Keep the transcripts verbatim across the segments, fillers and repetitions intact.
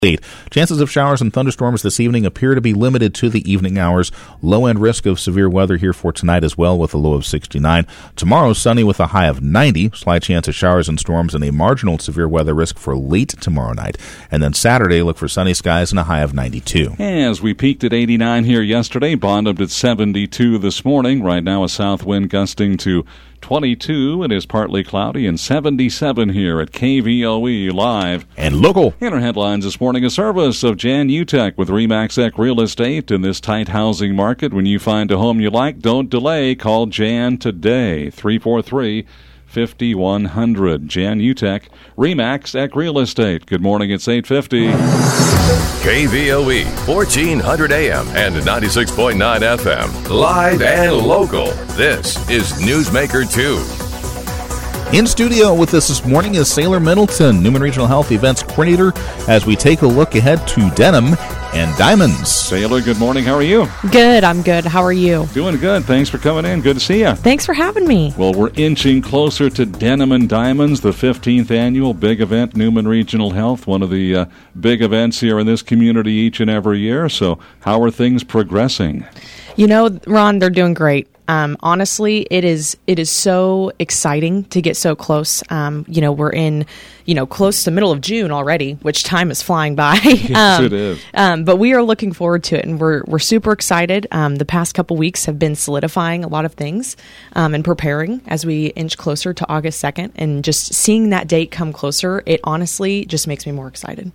Chances of showers and thunderstorms this evening appear to be limited to the evening hours. Low-end risk of severe weather here for tonight as well with a low of sixty-nine. Tomorrow, sunny with a high of ninety. Slight chance of showers and storms and a marginal severe weather risk for late tomorrow night. And then Saturday, look for sunny skies and a high of ninety-two. As we peaked at eighty-nine here yesterday, bottomed at seventy-two this morning. Right now, a south wind gusting to twenty-two. It is partly cloudy and seventy-seven here at K V O E Live and Local. In our headlines this morning, a service of Jan Utech with Remax Ec Real Estate. In this tight housing market, when you find a home you like, don't delay. Call Jan today, three four three, five one zero zero. Jan Utech, Remax Ec Real Estate. Good morning, it's eight fifty. K V O E, fourteen hundred A M and ninety-six point nine F M. Live and local. This is Newsmaker two. In studio with us this morning is Sailor Middleton, Newman Regional Health Events Coordinator, as we take a look ahead to Denim and Diamonds. Sailor, good morning. How are you? Good. I'm good. How are you? Doing good. Thanks for coming in. Good to see you. Thanks for having me. Well, we're inching closer to Denim and Diamonds, the fifteenth annual big event, Newman Regional Health, one of the uh, big events here in this community each and every year. So how are things progressing? You know, Ron, they're doing great. Um, honestly, it is it is so exciting to get so close. Um, you know, we're in, you know, close to middle of June already, which time is flying by. Yes, um, it is. Um, but we are looking forward to it, and we're we're super excited. Um, the past couple weeks have been solidifying a lot of things um, and preparing as we inch closer to August second. And just seeing that date come closer, it honestly just makes me more excited.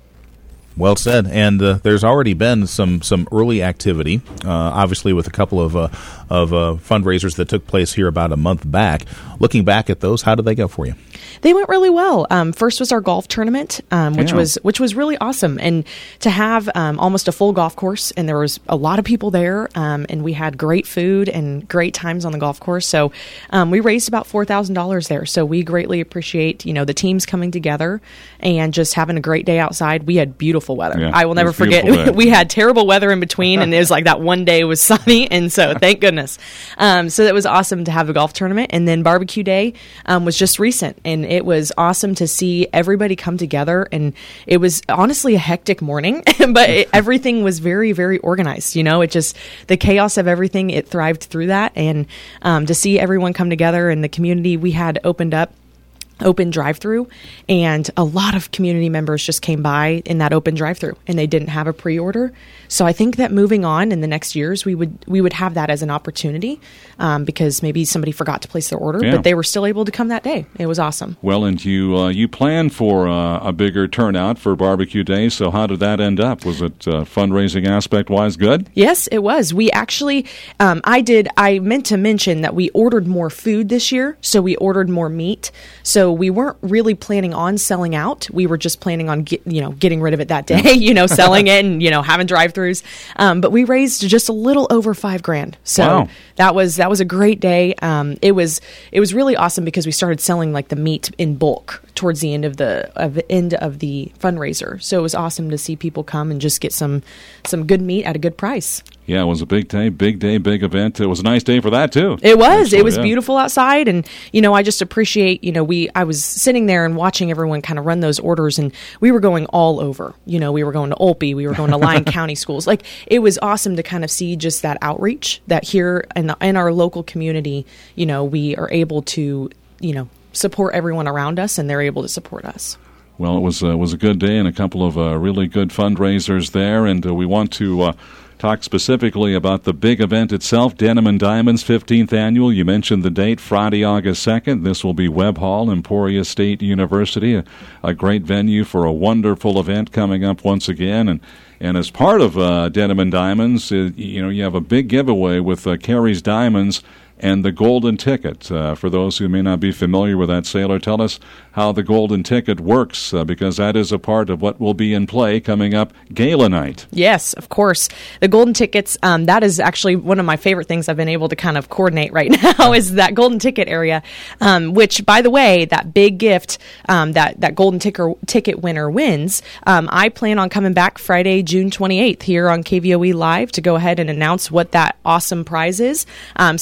Well said. And uh, there's already been some, some early activity, uh, obviously with a couple of uh, of uh, fundraisers that took place here about a month back. Looking back at those, how did they go for you? They went really well. Um, first was our golf tournament, um, which yeah. was which was really awesome, and to have um, almost a full golf course, and there was a lot of people there, um, and we had great food and great times on the golf course. So um, we raised about four thousand dollars there. So we greatly appreciate you know the teams coming together and just having a great day outside. We had beautiful weather. Yeah, I will never forget. We had terrible weather in between, and it was like that one day was sunny, and so thank goodness. Um, so it was awesome to have a golf tournament, and then barbecue day um, was just recent, and it was awesome to see everybody come together. And it was honestly a hectic morning, but it, everything was very, very organized. You know, it just the chaos of everything. It thrived through that, and um, to see everyone come together in the community, we had opened up. Open drive-through, and a lot of community members just came by in that open drive-through, and they didn't have a pre-order. So I think that moving on in the next years, we would we would have that as an opportunity um, because maybe somebody forgot to place their order, yeah. but they were still able to come that day. It was awesome. Well, and you uh, you planned for uh, a bigger turnout for Barbecue Day. So how did that end up? Was it uh, fundraising aspect-wise good? Yes, it was. We actually, um, I did. I meant to mention that we ordered more food this year, so we ordered more meat. So we weren't really planning on selling out. We were just planning on get, you know getting rid of it that day, you know, selling it and you know having drive-throughs. Um, but we raised just a little over five grand. So wow. that was that was a great day. Um, it was it was really awesome because we started selling like the meat in bulk towards the end of the of the end of the fundraiser. So it was awesome to see people come and just get some some good meat at a good price. Yeah, it was a big day, big day, big event. It was a nice day for that too. It was. Actually, it was yeah. beautiful outside, and you know, I just appreciate. You know, we I was sitting there and watching everyone kind of run those orders, and we were going all over. You know, we were going to Olpe, we were going to Lyon County schools. Like it was awesome to kind of see just that outreach that here in the, in our local community. You know, we are able to you know support everyone around us, and they're able to support us. Well, it was uh, was a good day and a couple of uh, really good fundraisers there, and uh, we want to. Uh, Talk specifically about the big event itself, Denim and Diamonds, fifteenth Annual. You mentioned the date, Friday, August second. This will be Webb Hall, Emporia State University, a, a great venue for a wonderful event coming up once again. And and as part of uh, Denim and Diamonds, uh, you know, you have a big giveaway with uh, Carrie's Diamonds and the Golden Ticket. Uh, for those who may not be familiar with that, Sailor, tell us how the Golden Ticket works, uh, because that is a part of what will be in play coming up Gala Night. Yes, of course. The Golden Tickets, um, that is actually one of my favorite things I've been able to kind of coordinate right now is that Golden Ticket area, um, which, by the way, that big gift um, that, that Golden ticker, Ticket winner wins. Um, I plan on coming back Friday, June twenty-eighth here on K V O E Live to go ahead and announce what that awesome prize is. Um, so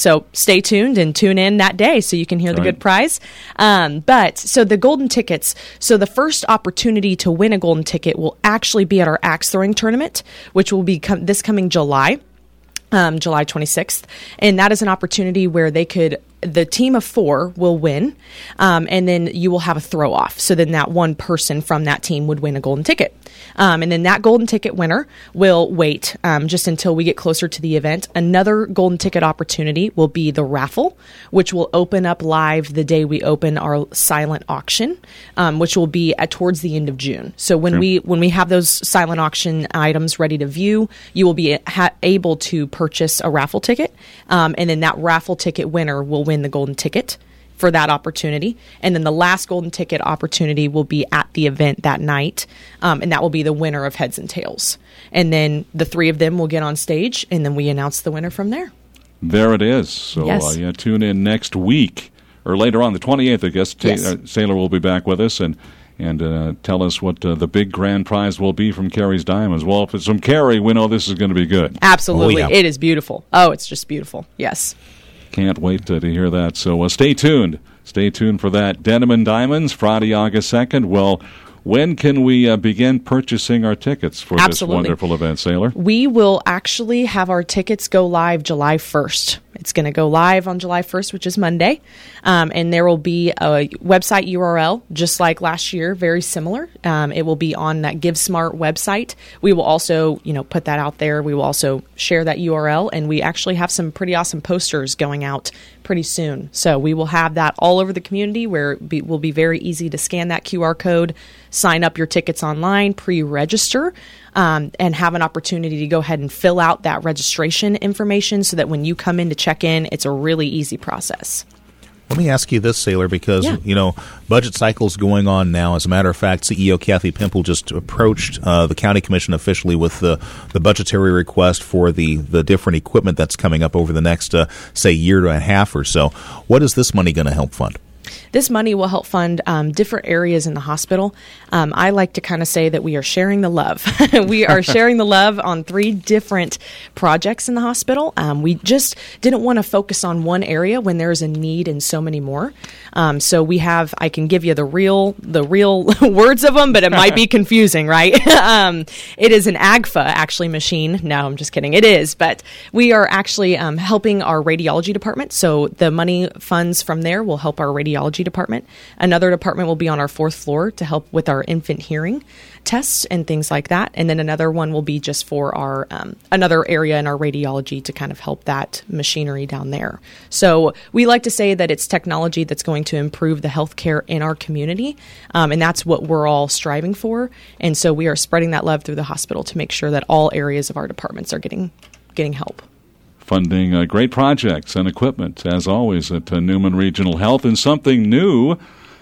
stay tuned and tune in that day so you can hear the Right. good prize. Um, but so the golden tickets, so the first opportunity to win a golden ticket will actually be at our axe throwing tournament, which will be com- this coming July. Um, July twenty-sixth. And that is an opportunity where they could, the team of four will win, um, and then you will have a throw off. So then that one person from that team would win a golden ticket. Um, and then that golden ticket winner will wait um, just until we get closer to the event. Another golden ticket opportunity will be the raffle, which will open up live the day we open our silent auction, um, which will be at towards the end of June. So when Okay. we when we have those silent auction items ready to view, you will be ha- able to purchase a raffle ticket, um, and then that raffle ticket winner will win the golden ticket for that opportunity. And then the last golden ticket opportunity will be at the event that night, um, and that will be the winner of Heads and Tails. And then the three of them will get on stage, and then we announce the winner from there. There it is. So Yes. uh, yeah, tune in next week, or later on, the twenty-eighth, I guess. Ta- Yes. uh, Sailor will be back with us and and uh, tell us what uh, the big grand prize will be from Carrie's Diamonds. Well, if it's from Carrie, we know this is going to be good. Absolutely. Oh, yeah. It is beautiful. Oh, it's just beautiful. Yes. Can't wait to, to hear that. So uh, stay tuned. Stay tuned for that. Denim and Diamonds, Friday, August second. Well, when can we uh, begin purchasing our tickets for Absolutely. this wonderful event, Sailor? We will actually have our tickets go live July first. It's going to go live on July first, which is Monday. Um, and there will be a website U R L, just like last year, very similar. Um, it will be on that GiveSmart website. We will also, you know, put that out there. We will also share that U R L. And we actually have some pretty awesome posters going out pretty soon. So we will have that all over the community where it be, will be very easy to scan that Q R code, sign up your tickets online, pre-register, um, and have an opportunity to go ahead and fill out that registration information so that when you come in to check in, it's a really easy process. Let me ask you this, Sailor, because, Yeah. you know, budget cycle's going on now. As a matter of fact, C E O Kathy Pimple just approached uh, the county commission officially with the, the budgetary request for the, the different equipment that's coming up over the next, uh, say, year and a half or so. What is this money going to help fund? This money will help fund um, different areas in the hospital. Um, I like to kind of say that we are sharing the love. We are sharing the love on three different projects in the hospital. Um, we just didn't want to focus on one area when there is a need in so many more. Um, so we have, I can give you the real, the real words of them, but it might be confusing, right? um, it is an A G F A actually machine. No, I'm just kidding. It is, but we are actually um, helping our radiology department. So the money funds from there will help our radiology department. Another department will be on our fourth floor to help with our infant hearing tests and things like that. And then another one will be just for our um, another area in our radiology to kind of help that machinery down there. So we like to say that it's technology that's going to improve the healthcare in our community, um, and that's what we're all striving for. And so we are spreading that love through the hospital to make sure that all areas of our departments are getting getting help. Funding uh, great projects and equipment, as always, at uh, Newman Regional Health. And something new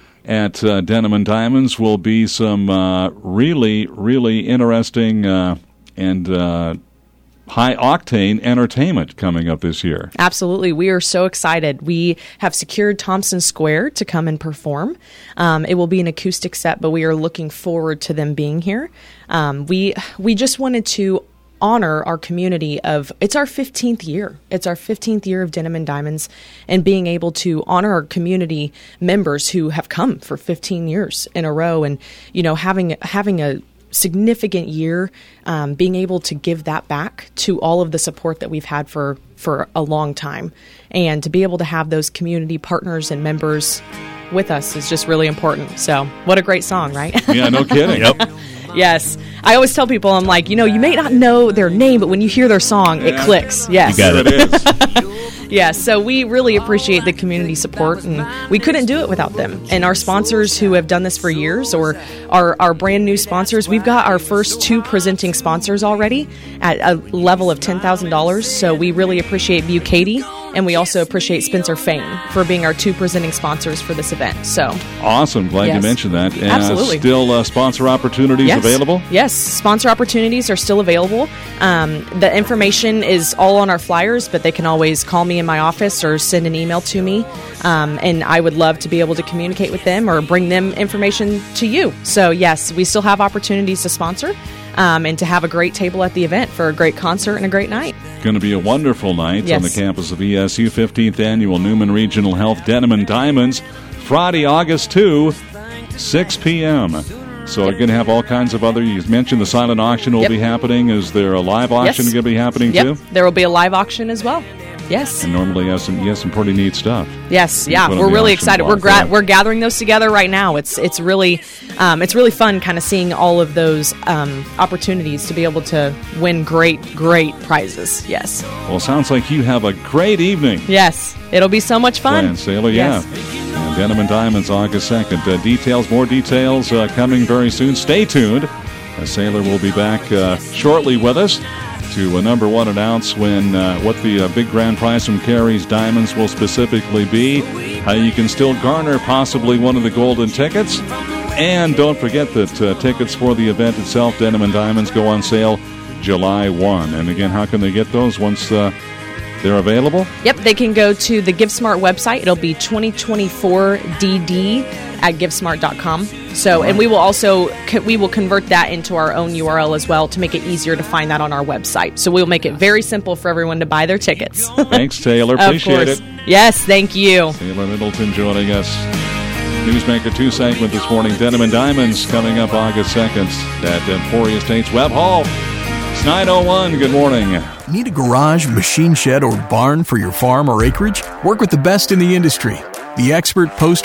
at uh, Denim and Diamonds will be some uh, really, really interesting uh, and uh, high-octane entertainment coming up this year. Absolutely. We are so excited. We have secured Thompson Square to come and perform. Um, it will be an acoustic set, but we are looking forward to them being here. Um, we we just wanted to honor our community of, it's our fifteenth year. It's our fifteenth year of Denim and Diamonds, and being able to honor our community members who have come for fifteen years in a row, and, you know, having having a significant year, um, being able to give that back to all of the support that we've had for, for a long time. And to be able to have those community partners and members with us is just really important. So what a great song, right? Yeah, no kidding. Yep. Yes. I always tell people, I'm like, you know, you may not know their name, but when you hear their song, it Yeah. clicks. Yes. You got There it is. Yes, so we really appreciate the community support, and we couldn't do it without them. And our sponsors who have done this for years, or our, our brand new sponsors, we've got our first two presenting sponsors already at a level of ten thousand dollars. So we really appreciate Bucati, and we also appreciate Spencer Fane for being our two presenting sponsors for this event. So Awesome. Glad Yes. you mentioned that. And Absolutely. Still uh, sponsor opportunities yes. available? Yes, sponsor opportunities are still available. Um, the information is all on our flyers, but they can always call me in my office or send an email to me. Um, and I would love to be able to communicate with them or bring them information to you. So yes, we still have opportunities to sponsor. um, and to have a great table at the event for a great concert and a great night. Going to be a wonderful night Yes. on the campus of E S U. fifteenth Annual Newman Regional Health Denim and Diamonds, Friday, August second, six p.m. So you're going to have all kinds of other, you mentioned the silent auction will Yep. be happening. Is there a live auction Yes. going to be happening Yep, too? there will be a live auction as well. Yes. And normally you have some, you have some pretty neat stuff. Yes, You yeah, put on we're the really auction excited. block, We're gra- yeah. we're gathering those together right now. It's it's really um, it's really fun, kind of seeing all of those um, opportunities to be able to win great great prizes. Yes, Well, sounds like you have a great evening. yes, it'll be so much fun. Plan, Sailor, yeah. Yes. And Denim and Diamonds, August second. Uh, details, more details uh, coming very soon. Stay tuned. Uh, Sailor will be back uh, shortly with us to uh, number one announce when uh, what the uh, big grand prize from Carey's Diamonds will specifically be, how you can still garner possibly one of the golden tickets. And don't forget that uh, tickets for the event itself, Denim and Diamonds, go on sale July first. And again, how can they get those once uh, they're available? Yep, they can go to the GiveSmart website. It'll be twenty twenty-four D D at givesmart dot com. So, and we will also co- we will convert that into our own U R L as well to make it easier to find that on our website. So we'll make it very simple for everyone to buy their tickets. Thanks, Taylor. Of Appreciate course. it. Yes, thank you. Taylor Middleton joining us. Newsmaker two segment this morning. Denim and Diamonds coming up August second at Emporia Estates Webb Hall. It's nine oh one. Good morning. Need a garage, machine shed, or barn for your farm or acreage? Work with the best in the industry. The expert post